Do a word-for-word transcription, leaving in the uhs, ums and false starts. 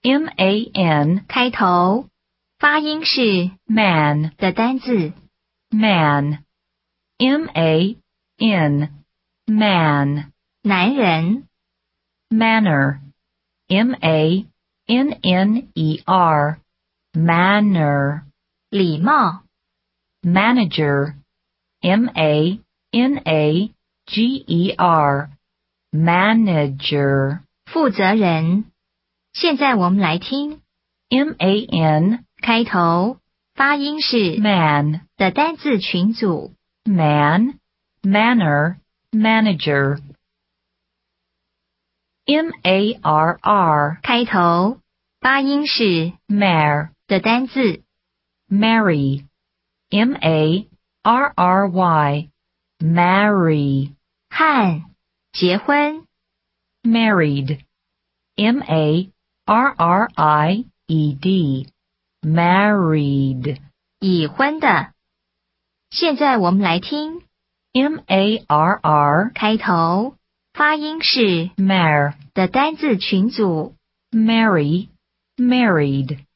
M A N 开头，发音是 man 的单字。 man M A N man 男人， manner M A N N E R manner 礼貌， manager M A N A G E R manager 负责人。现在我们来听 M A N 开头，发音是 man 的单字群组。 man manner manager M A R R 开头，发音是 mare 的单字。 marry M A R R Y marry 和，结婚。 married M A R R I E D married 已婚的。现在我们来听 M A R R 开头，发音是 mare 的单字群组。 marry married